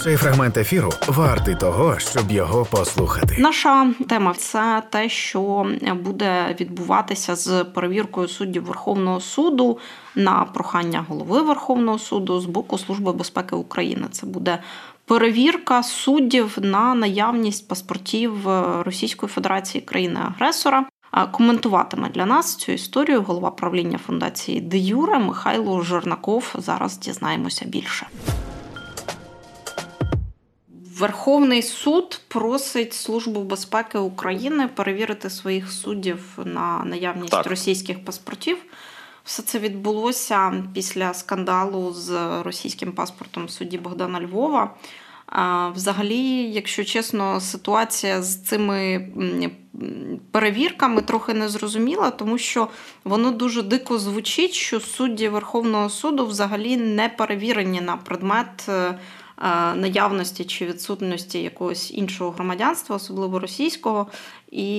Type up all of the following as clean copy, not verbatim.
Цей фрагмент ефіру вартий того, щоб його послухати. Наша тема – це те, що буде відбуватися з перевіркою суддів Верховного суду на прохання голови Верховного суду з боку Служби безпеки України. Це буде перевірка суддів на наявність паспортів Російської Федерації країни-агресора. Коментуватиме для нас цю історію голова правління фундації «Де Юре» Михайло Жернаков. Зараз дізнаємося більше. Верховний суд просить Службу безпеки України перевірити своїх суддів на наявність російських паспортів. Все це відбулося після скандалу з російським паспортом судді Богдана Львова. Взагалі, якщо чесно, ситуація з цими перевірками трохи незрозуміла, тому що воно дуже дико звучить, що судді Верховного суду взагалі не перевірені на предмет наявності чи відсутності якогось іншого громадянства, особливо російського. І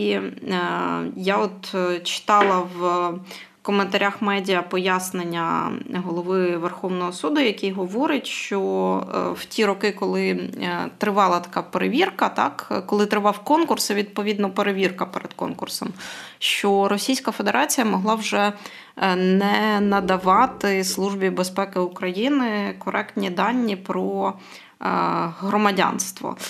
я читала в коментарях медіа пояснення голови Верховного суду, який говорить, що в ті роки, коли тривала така перевірка, коли тривав конкурс і, відповідно, перевірка перед конкурсом, що Російська Федерація могла вже не надавати Службі безпеки України коректні дані про громадянство.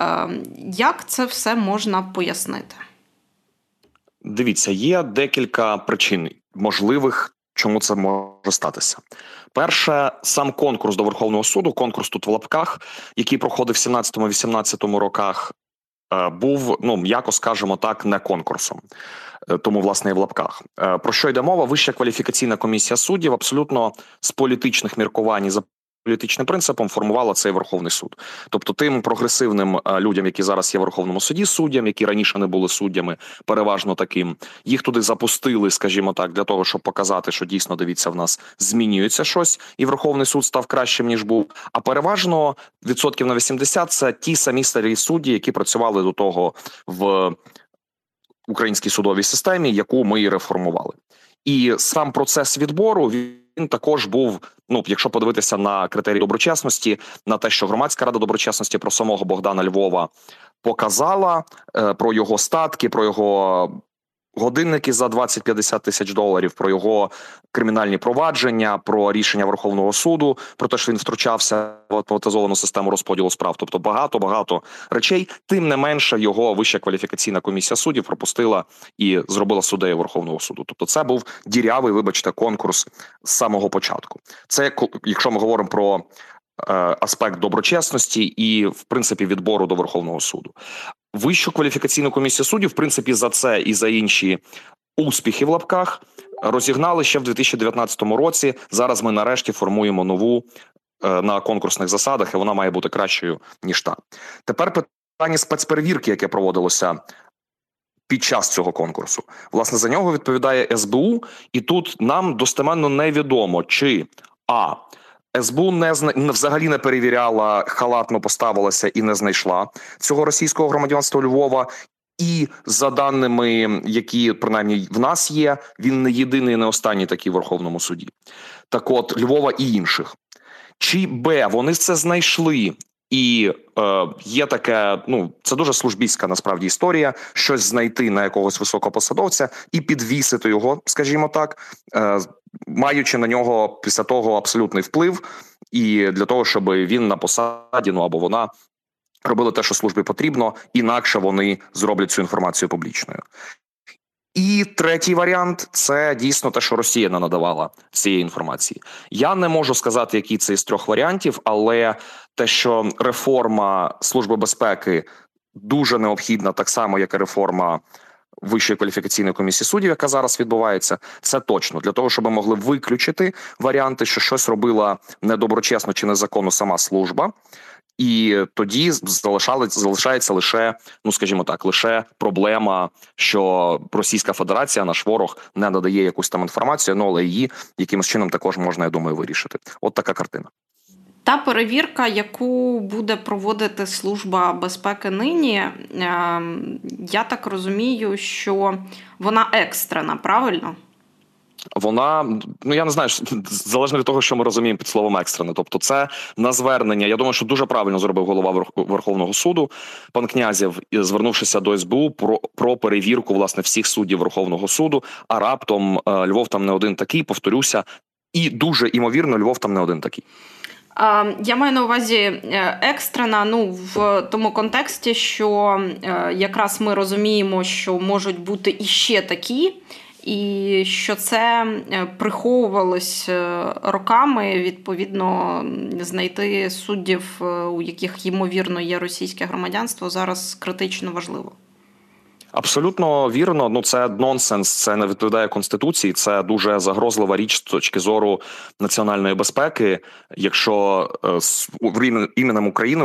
Як це все можна пояснити? Дивіться, є декілька причин можливих, чому це може статися. Перше, сам конкурс до Верховного суду, конкурс тут в лапках, який проходив в 17-18 роках, був, м'яко скажемо так, не конкурсом. Тому, власне, і в лапках. Про що йде мова? Вища кваліфікаційна комісія суддів абсолютно з політичних міркувань і за політичним принципом формувала цей Верховний суд. Тобто тим прогресивним людям, які зараз є в Верховному суді, суддям, які раніше не були суддями, переважно таким, їх туди запустили, скажімо так, для того, щоб показати, що дійсно, дивіться, в нас змінюється щось, і Верховний суд став кращим, ніж був. А переважно відсотків на 80 – це ті самі старі судді, які працювали до того в українській судовій системі, яку ми і реформували. І сам процес відбору, він також був, якщо подивитися на критерії доброчесності, на те, що Громадська рада доброчесності про самого Богдана Львова показала, про його статки, про його годинники за 20-50 тисяч доларів, про його кримінальні провадження, про рішення Верховного суду, про те, що він втручався в автоматизовану систему розподілу справ. Тобто багато речей. Тим не менше, його Вища кваліфікаційна комісія суддів пропустила і зробила суддею Верховного суду. Тобто це був дірявий, вибачте, конкурс з самого початку. Це, якщо ми говоримо про аспект доброчесності і, в принципі, відбору до Верховного суду. Вищу кваліфікаційну комісію суддів, в принципі, за це і за інші успіхи в лапках розігнали ще в 2019 році. Зараз ми нарешті формуємо нову на конкурсних засадах, і вона має бути кращою, ніж та. Тепер питання спецперевірки, яке проводилося під час цього конкурсу. Власне, за нього відповідає СБУ, і тут нам достеменно невідомо, чи СБУ взагалі не перевіряла, халатно поставилася і не знайшла цього російського громадянства Львова. І за даними, які принаймні в нас є, він не єдиний і не останній такий в Верховному суді. Так от, Львова і інших. Чи вони це знайшли? І є таке, це дуже службістська насправді історія, щось знайти на якогось високопосадовця і підвісити його, скажімо так, маючи на нього після того абсолютний вплив, і для того, щоб він на посаді, або вона, робили те, що службі потрібно, інакше вони зроблять цю інформацію публічною. І третій варіант – це дійсно те, що Росія не надавала цієї інформації. Я не можу сказати, який це із трьох варіантів, але те, що реформа Служби безпеки дуже необхідна, так само, як і реформа Вищої кваліфікаційної комісії суддів, яка зараз відбувається, це точно. Для того, щоб ми могли виключити варіанти, що щось робила недоброчесно чи незаконно сама служба, і тоді залишається лише, скажімо так, лише проблема, що Російська Федерація, наш ворог, не надає якусь там інформацію, але її якимось чином також можна, я думаю, вирішити. От така картина. Та перевірка, яку буде проводити Служба безпеки нині, я так розумію, що вона екстрена, правильно? Вона, ну я не знаю, залежно від того, що ми розуміємо під словом екстрена. Тобто це на звернення. Я думаю, що дуже правильно зробив голова Верховного суду, пан Князєв, звернувшися до СБУ про перевірку, власне, всіх суддів Верховного суду, а раптом Львов там не один такий, повторюся, і дуже імовірно, Львов там не один такий. Я маю на увазі екстрена, в тому контексті, що якраз ми розуміємо, що можуть бути іще такі, і що це приховувалось роками, відповідно, знайти суддів, у яких, ймовірно, є російське громадянство, зараз критично важливо. Абсолютно вірно. Ну, це нонсенс, це не відповідає Конституції, це дуже загрозлива річ з точки зору національної безпеки. Якщо іменем України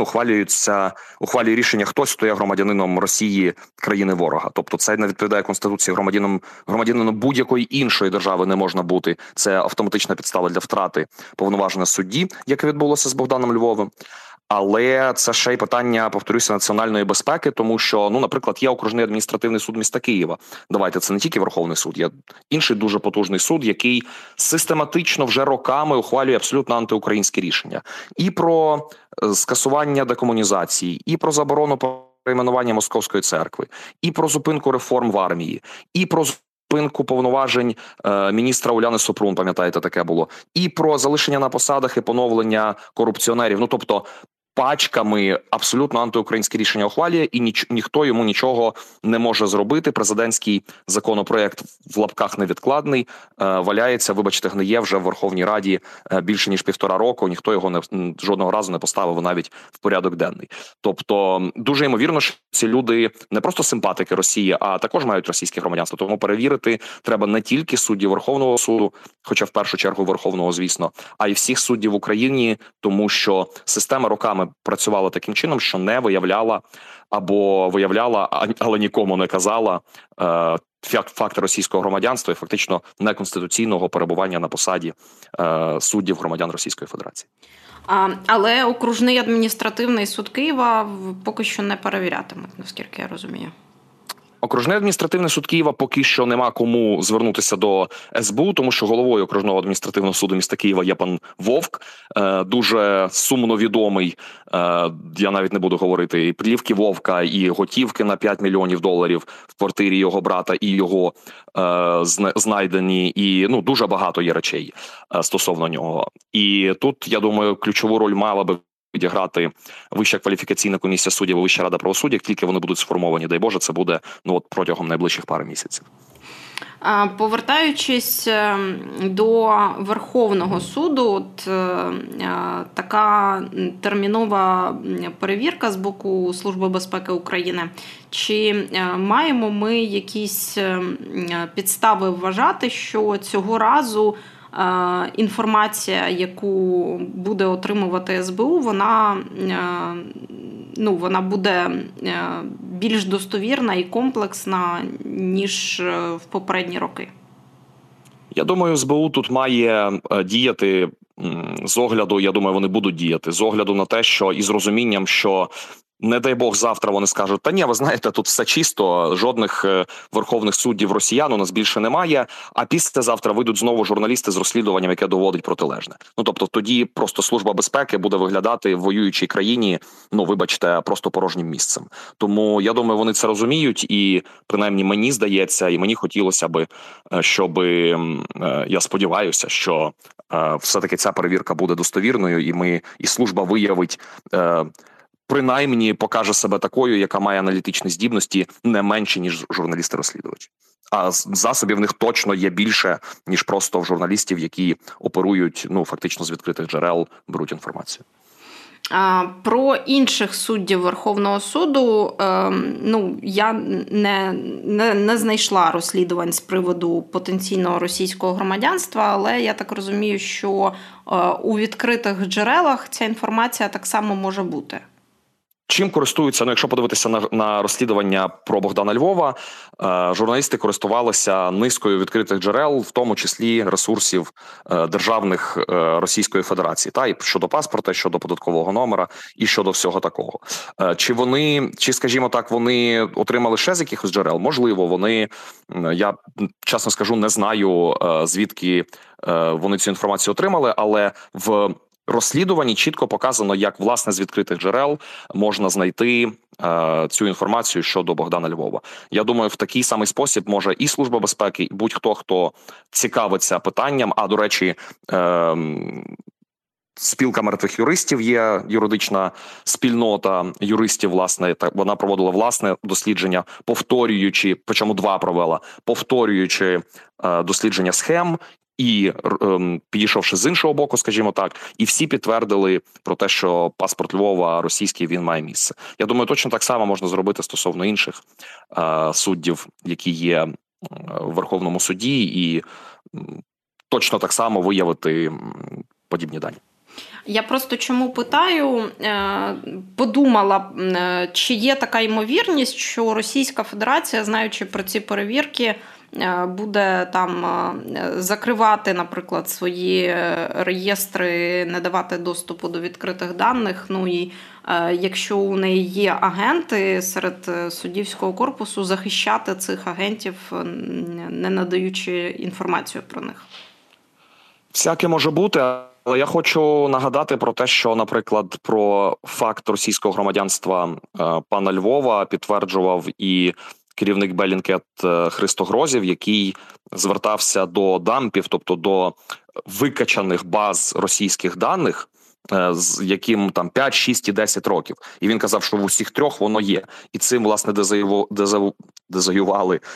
ухвалює рішення хтось, хто є громадянином Росії, країни ворога. Тобто це не відповідає Конституції. Громадянином будь-якої іншої держави не можна бути. Це автоматична підстава для втрати повноваження судді, яке відбулося з Богданом Львовим. Але це ще й питання, повторюся, національної безпеки, тому що, наприклад, є окружний адміністративний суд міста Києва. Давайте, це не тільки Верховний суд, є інший дуже потужний суд, який систематично вже роками ухвалює абсолютно антиукраїнські рішення. І про скасування декомунізації, і про заборону перейменування Московської церкви, і про зупинку реформ в армії, і про зупинку повноважень міністра Уляни Супрун, пам'ятаєте, таке було, і про залишення на посадах і поновлення корупціонерів. Тобто пачками абсолютно антиукраїнське рішення ухвалює, і ніхто йому нічого не може зробити. Президентський законопроект в лапках невідкладний валяється, вибачте, гниє вже в Верховній Раді більше ніж 1,5 року. Ніхто його жодного разу не поставив навіть в порядок денний. Тобто дуже ймовірно, що ці люди не просто симпатики Росії, а також мають російське громадянство. Тому перевірити треба не тільки суддів Верховного суду, хоча в першу чергу Верховного, звісно, а й всіх суддів в Україні, тому що система роками працювала таким чином, що не виявляла або виявляла, але нікому не казала факти російського громадянства і фактично неконституційного перебування на посаді суддів громадян Російської Федерації. Але окружний адміністративний суд Києва поки що не перевірятимуть, наскільки я розумію. Окружний адміністративний суд Києва поки що нема кому звернутися до СБУ, тому що головою окружного адміністративного суду міста Києва є пан Вовк, дуже сумно відомий, я навіть не буду говорити, і плівки Вовка, і готівки на $5 мільйонів в квартирі його брата і його знайдені, і дуже багато є речей стосовно нього. І тут, я думаю, ключову роль мала би відіграти Вища кваліфікаційна комісія суддів і Вища рада правосуддя, як тільки вони будуть сформовані, дай Боже, це буде протягом найближчих пари місяців. Повертаючись до Верховного суду, така термінова перевірка з боку Служби безпеки України. Чи маємо ми якісь підстави вважати, що цього разу інформація, яку буде отримувати СБУ, вона буде більш достовірна і комплексна, ніж в попередні роки? Я думаю, СБУ тут має діяти з огляду, я думаю, вони будуть діяти, з огляду на те, що і з розумінням, що не дай Бог завтра вони скажуть, та ні, ви знаєте, тут все чисто, жодних верховних суддів росіян у нас більше немає, а післязавтра вийдуть знову журналісти з розслідуванням, яке доводить протилежне. Тобто тоді просто Служба безпеки буде виглядати в воюючій країні, вибачте, просто порожнім місцем. Тому, я думаю, вони це розуміють і, принаймні, мені здається, і мені хотілося би, щоб, я сподіваюся, що все-таки ця перевірка буде достовірною, і служба виявить, принаймні покаже себе такою, яка має аналітичні здібності не менші, ніж журналісти-розслідувачі. А засобів в них точно є більше, ніж просто в журналістів, які оперують, фактично з відкритих джерел, беруть інформацію. Про інших суддів Верховного суду, я не знайшла розслідувань з приводу потенційного російського громадянства, але я так розумію, що у відкритих джерелах ця інформація так само може бути. Чим користуються, якщо подивитися на розслідування про Богдана Львова, журналісти користувалися низкою відкритих джерел, в тому числі ресурсів державних Російської Федерації, і щодо паспорта, щодо податкового номера і щодо всього такого. Чи, скажімо так, вони отримали ще з якихось джерел? Можливо, я чесно скажу, не знаю, звідки вони цю інформацію отримали, але в розслідуванні чітко показано, як, власне, з відкритих джерел можна знайти цю інформацію щодо Богдана Львова. Я думаю, в такий самий спосіб може і Служба безпеки, і будь-хто, хто цікавиться питанням, до речі, Спілка мертвих юристів є юридична спільнота юристів, власне, вона проводила власне дослідження, причому 2 провела, повторюючи дослідження схем, і підійшовши з іншого боку, скажімо так, і всі підтвердили про те, що паспорт Львова російський, він має місце. Я думаю, точно так само можна зробити стосовно інших суддів, які є в Верховному суді, і точно так само виявити подібні дані. Я просто чому питаю, подумала, чи є така ймовірність, що Російська Федерація, знаючи про ці перевірки, буде там закривати, наприклад, свої реєстри, не давати доступу до відкритих даних. І якщо у неї є агенти серед суддівського корпусу, захищати цих агентів, не надаючи інформацію про них. Всяке може бути, але я хочу нагадати про те, що, наприклад, про факт російського громадянства пана Львова підтверджував і керівник Bellingcat Христо Грозів, який звертався до дампів, тобто до викачаних баз російських даних, з яким там 5, 6 і 10 років. І він казав, що в усіх 3 воно є. І цим, власне, дезавуювали,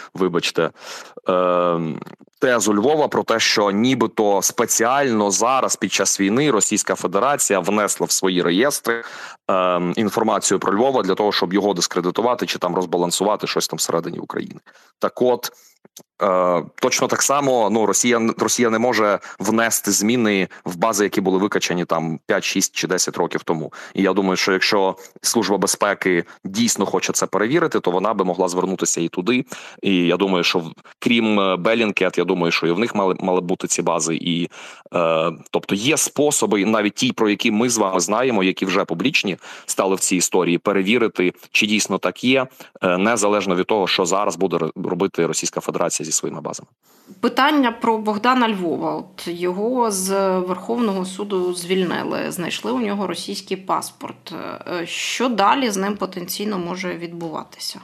тезу Львова про те, що нібито спеціально зараз під час війни Російська Федерація внесла в свої реєстри інформацію про Львова для того, щоб його дискредитувати чи там розбалансувати щось там всередині України. Так от, точно так само, Росія не може внести зміни в бази, які були викачані там 5, 6 чи 10 років тому. І я думаю, що якщо Служба безпеки дійсно хоче це перевірити, то вона би могла звернутися і туди. І я думаю, що крім Bellingcat, я думаю, що і в них мали бути ці бази. І, тобто є способи, навіть ті, про які ми з вами знаємо, які вже публічні стали в цій історії, перевірити, чи дійсно так є, незалежно від того, що зараз буде робити Російська Федерація зі своїми базами. Питання про Богдана Львова. Його з Верховного суду звільнили, знайшли у нього російський паспорт. Що далі з ним потенційно може відбуватися?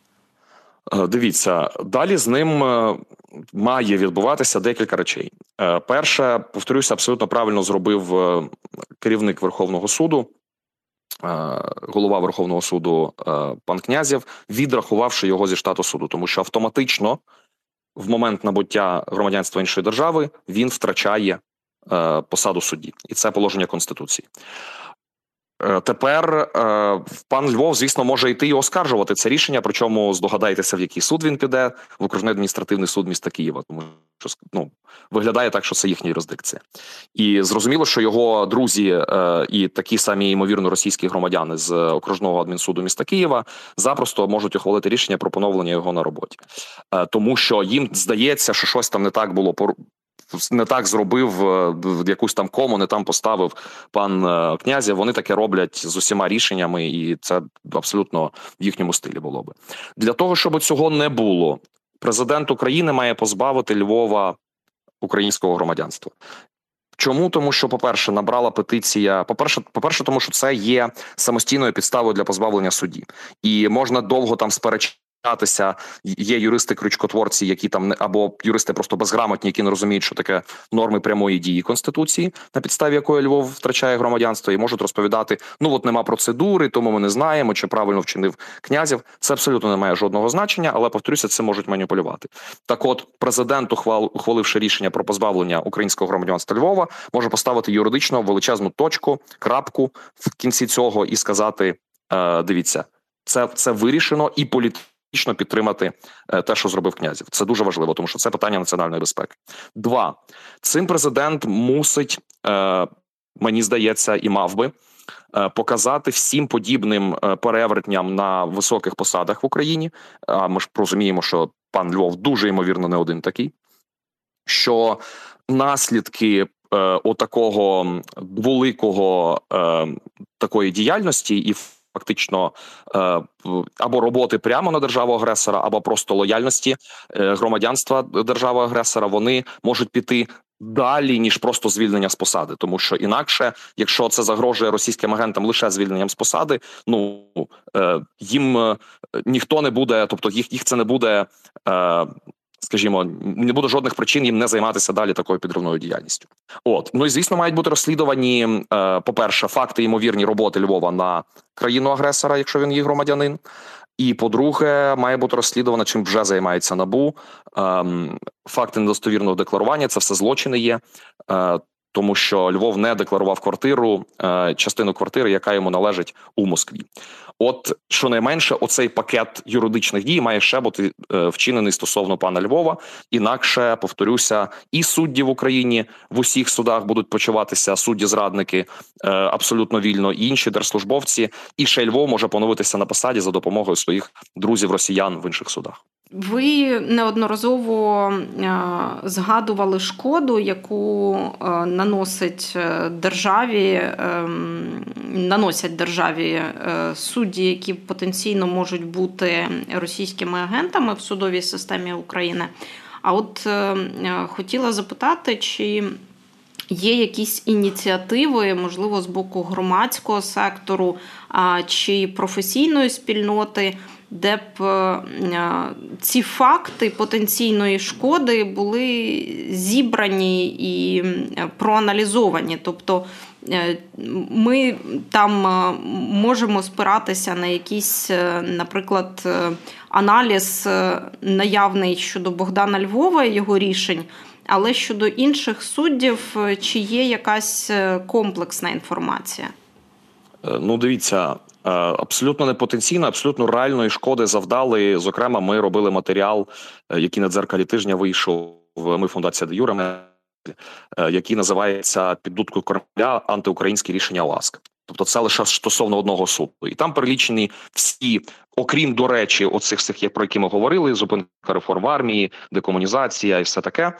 Дивіться, далі з ним має відбуватися декілька речей. Перше, повторюся, абсолютно правильно зробив керівник Верховного суду, голова Верховного суду пан Князєв, відрахувавши його зі штату суду, тому що автоматично в момент набуття громадянства іншої держави він втрачає посаду судді. І це положення Конституції. Тепер пан Львов, звісно, може йти і оскаржувати це рішення, причому здогадайтеся, в який суд він піде, в Окружний адміністративний суд міста Києва, тому що виглядає так, що це їхня юрисдикція. І зрозуміло, що його друзі і такі самі, ймовірно, російські громадяни з Окружного адмінсуду міста Києва запросто можуть ухвалити рішення про поновлення його на роботі. Тому що їм здається, що щось там не так зробив, якусь там кому не там поставив пан Князєв. Вони таке роблять з усіма рішеннями, і це абсолютно в їхньому стилі було би. Для того, щоб цього не було, президент України має позбавити Львова українського громадянства. Чому? Тому що, по-перше, набрала петиція, по-перше, тому що це є самостійною підставою для позбавлення судді. І можна довго там сперечатися. Є юристи-крючкотворці, які там або юристи просто безграмотні, які не розуміють, що таке норми прямої дії Конституції, на підставі якої Львов втрачає громадянство, і можуть розповідати, нема процедури, тому ми не знаємо, чи правильно вчинив Князєв. Це абсолютно не має жодного значення, але, повторюся, це можуть маніпулювати. Так от, президент, ухваливши рішення про позбавлення українського громадянства Львова, може поставити юридично величезну точку, крапку в кінці цього і сказати, дивіться, це вирішено, і політично підтримати те, що зробив Князєв. Це дуже важливо, тому що це питання національної безпеки. 2. Цим президент мусить, мені здається, і мав би показати всім подібним перевертням на високих посадах в Україні, а ми ж розуміємо, що пан Львов дуже ймовірно не один такий, що наслідки отакого дволикого такої діяльності і фактично або роботи прямо на державу-агресора, або просто лояльності громадянства держави-агресора, вони можуть піти далі, ніж просто звільнення з посади. Тому що інакше, якщо це загрожує російським агентам лише звільненням з посади, їм ніхто не буде, тобто їх це не буде, скажімо, не буде жодних причин їм не займатися далі такою підривною діяльністю. Ну і звісно, мають бути розслідувані, по-перше, факти ймовірні роботи Львова на країну-агресора, якщо він є громадянин. І, по-друге, має бути розслідувано, чим вже займається НАБУ. Факти недостовірного декларування – це все злочини є, тому що Львов не декларував квартиру, частину квартири, яка йому належить у Москві. Щонайменше, оцей пакет юридичних дій має ще бути вчинений стосовно пана Львова. Інакше, повторюся, і судді в Україні в усіх судах будуть почуватися судді-зрадники абсолютно вільно, і інші держслужбовці, і ще Львов може поновитися на посаді за допомогою своїх друзів-росіян в інших судах. Ви неодноразово згадували шкоду, яку наносять державі судді, які потенційно можуть бути російськими агентами в судовій системі України. А от хотіла запитати, чи є якісь ініціативи, можливо, з боку громадського сектору чи професійної спільноти, де б ці факти потенційної шкоди були зібрані і проаналізовані. Тобто ми там можемо спиратися на якийсь, наприклад, аналіз наявний щодо Богдана Львова і його рішень, але щодо інших суддів, чи є якась комплексна інформація? Дивіться, абсолютно непотенційно, абсолютно реальної шкоди завдали. Зокрема, ми робили матеріал, який на дзеркалі тижня вийшов, ми фундація Де Юре, який називається «Під дудкою Кремля. Антиукраїнські рішення ОАСК». Тобто це лише стосовно одного суду. І там перелічені всі, окрім, до речі, оцих всіх, про які ми говорили, зупинка реформ в армії, декомунізація і все таке,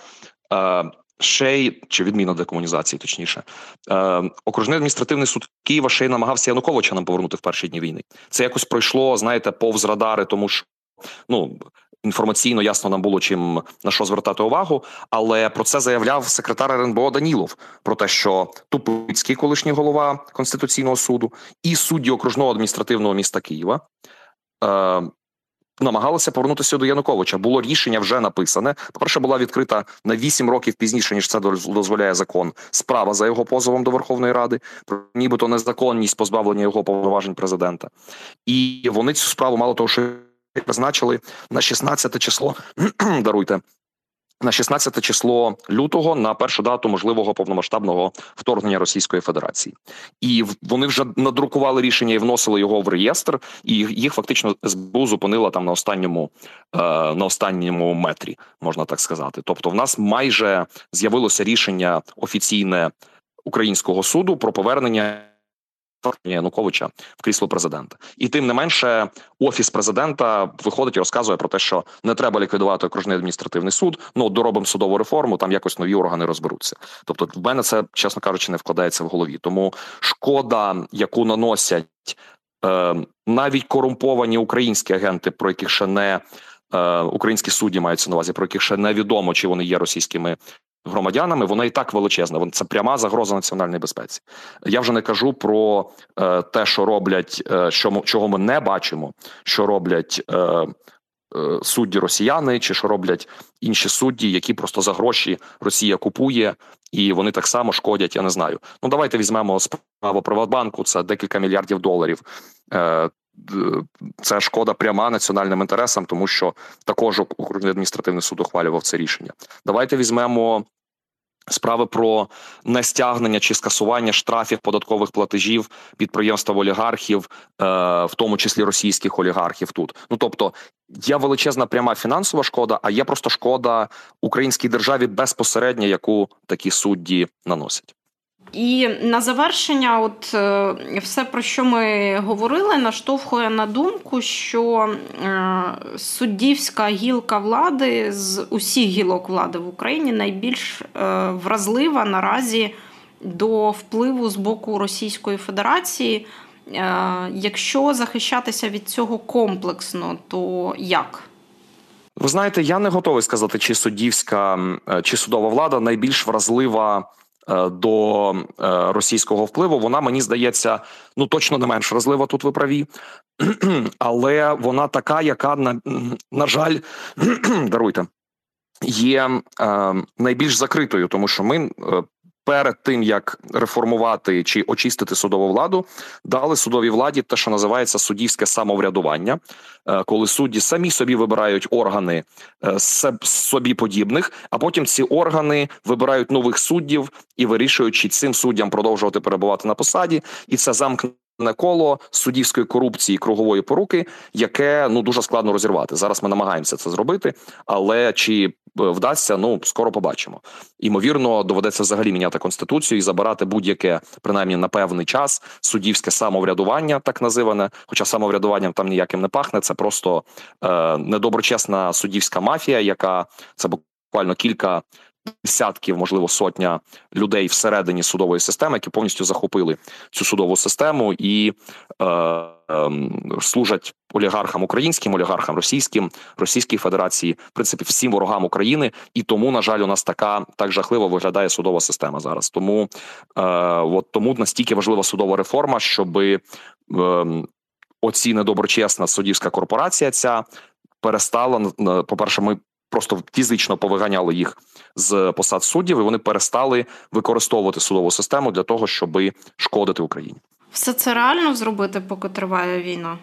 чи відміна декомунізації, точніше. Окружний адміністративний суд Києва ще й намагався Януковича нам повернути в перші дні війни. Це якось пройшло, знаєте, повз радари, тому що, інформаційно ясно нам було, на що звертати увагу, але про це заявляв секретар РНБО Данілов, про те, що Тупицький, колишній голова Конституційного суду, і судді окружного адміністративного міста Києва намагалися повернутися до Януковича. Було рішення вже написане. По-перше, була відкрита на 8 років пізніше, ніж це дозволяє закон, справа за його позовом до Верховної Ради, про нібито незаконність позбавлення його повноважень президента. І вони цю справу, мало того, що призначили на 16 число, на 16 число лютого, на першу дату можливого повномасштабного вторгнення Російської Федерації. І вони вже надрукували рішення і вносили його в реєстр, і їх фактично СБУ зупинила там на останньому метрі, можна так сказати. Тобто в нас майже з'явилося рішення офіційне українського суду про повернення Януковича в крісло президента. І тим не менше, Офіс президента виходить і розказує про те, що не треба ліквідувати окружний адміністративний суд, доробимо судову реформу, там якось нові органи розберуться. Тобто в мене це, чесно кажучи, не вкладається в голові. Тому шкода, яку наносять навіть корумповані українські агенти, про яких ще не українські судді маються на увазі, про яких ще невідомо, чи вони є російськими громадянами, вона і так величезна. Це пряма загроза національній безпеці. Я вже не кажу про те, що роблять, чого ми не бачимо, що роблять судді росіяни, чи що роблять інші судді, які просто за гроші Росія купує, і вони так само шкодять, я не знаю. Давайте візьмемо справу Приватбанку, це декілька мільярдів доларів. Це шкода пряма національним інтересам, тому що також окружний адміністративний суд ухвалював це рішення. Давайте візьмемо справи про нестягнення чи скасування штрафів податкових платежів підприємства олігархів, в тому числі російських олігархів тут. Тобто є величезна пряма фінансова шкода, а є просто шкода українській державі безпосередньо, яку такі судді наносять. І на завершення, все, про що ми говорили, наштовхує на думку, що суддівська гілка влади з усіх гілок влади в Україні найбільш вразлива наразі до впливу з боку Російської Федерації. Якщо захищатися від цього комплексно, то як? Ви знаєте, я не готовий сказати, чи суддівська, чи судова влада найбільш вразлива до російського впливу. Вона, мені здається, точно не менш вразлива, тут ви праві. Але вона така, яка, на жаль, даруйте, є найбільш закритою, тому що ми перед тим, як реформувати чи очистити судову владу, дали судовій владі те, що називається суддівське самоврядування, коли судді самі собі вибирають органи собі подібних, а потім ці органи вибирають нових суддів і вирішують, чи цим суддям продовжувати перебувати на посаді, і це замкнене коло суддівської корупції, кругової поруки, яке дуже складно розірвати. Зараз ми намагаємося це зробити, але чи вдасться, скоро побачимо. Ймовірно, доведеться взагалі міняти Конституцію і забирати будь-яке, принаймні на певний час, суддівське самоврядування, так називане, хоча самоврядуванням там ніяким не пахне, це просто недоброчесна суддівська мафія, яка, це буквально кілька десятків, можливо, сотня людей всередині судової системи, які повністю захопили цю судову систему і служать олігархам українським, олігархам російським, Російській Федерації, в принципі, всім ворогам України. І тому, на жаль, у нас так жахливо виглядає судова система зараз. Тому настільки важлива судова реформа, щоб оці недоброчесна суддівська корпорація ця перестала, по-перше, ми просто фізично повиганяли їх з посад суддів, і вони перестали використовувати судову систему для того, щоб шкодити Україні. Все це реально зробити, поки триває війна?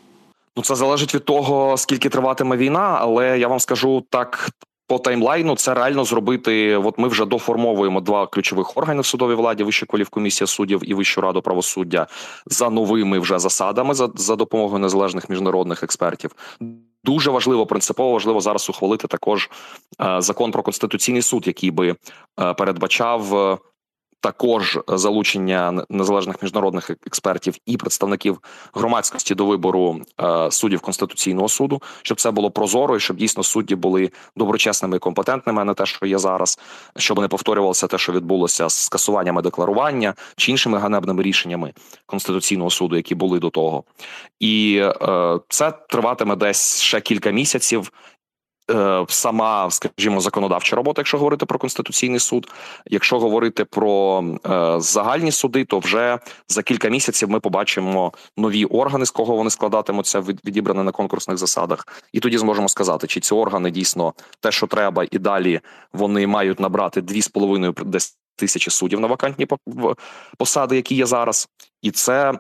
Це залежить від того, скільки триватиме війна, але я вам скажу так, по таймлайну це реально зробити. Ми вже доформовуємо два ключових органи в судовій владі: Вища кваліфкомісія суддів і Вищу раду правосуддя за новими вже засадами, за допомогою незалежних міжнародних експертів. Дуже важливо, принципово важливо зараз ухвалити також закон про Конституційний суд, який би передбачав також залучення незалежних міжнародних експертів і представників громадськості до вибору суддів Конституційного суду, щоб це було прозоро і щоб дійсно судді були доброчесними і компетентними, а не те, що є зараз, щоб не повторювалося те, що відбулося з скасуваннями декларування чи іншими ганебними рішеннями Конституційного суду, які були до того. І це триватиме десь ще кілька місяців. Сама, скажімо, законодавча робота, якщо говорити про Конституційний суд. Якщо говорити про загальні суди, то вже за кілька місяців ми побачимо нові органи, з кого вони складатимуться, відібрані на конкурсних засадах. І тоді зможемо сказати, чи ці органи дійсно те, що треба, і далі вони мають набрати 2,5 тисячі суддів на вакантні посади, які є зараз. І це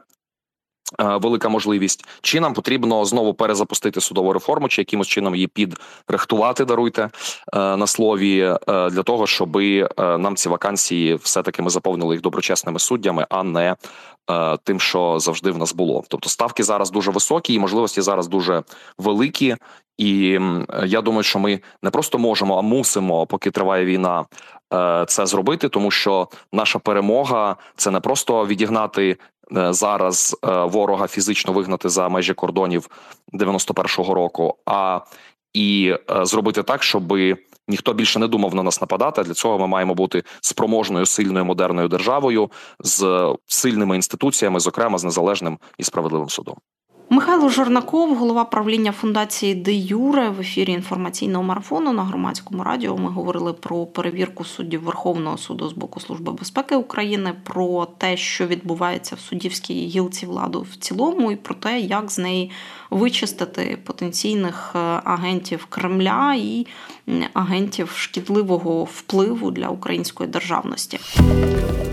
велика можливість. Чи нам потрібно знову перезапустити судову реформу, чи якимось чином її підрихтувати, даруйте, на слові, для того, щоб нам ці вакансії все-таки ми заповнили їх доброчесними суддями, а не тим, що завжди в нас було. Тобто ставки зараз дуже високі і можливості зараз дуже великі. І я думаю, що ми не просто можемо, а мусимо, поки триває війна, це зробити, тому що наша перемога – це не просто відігнати зараз ворога, фізично вигнати за межі кордонів 91-го року, а і зробити так, щоб ніхто більше не думав на нас нападати. А для цього ми маємо бути спроможною, сильною, модерною державою з сильними інституціями, зокрема з незалежним і справедливим судом. Михайло Жорнаков, голова правління фундації «Де Юре», в ефірі інформаційного марафону на Громадському радіо. Ми говорили про перевірку суддів Верховного суду з боку Служби безпеки України, про те, що відбувається в суддівській гілці влади в цілому, і про те, як з неї вичистити потенційних агентів Кремля і агентів шкідливого впливу для української державності.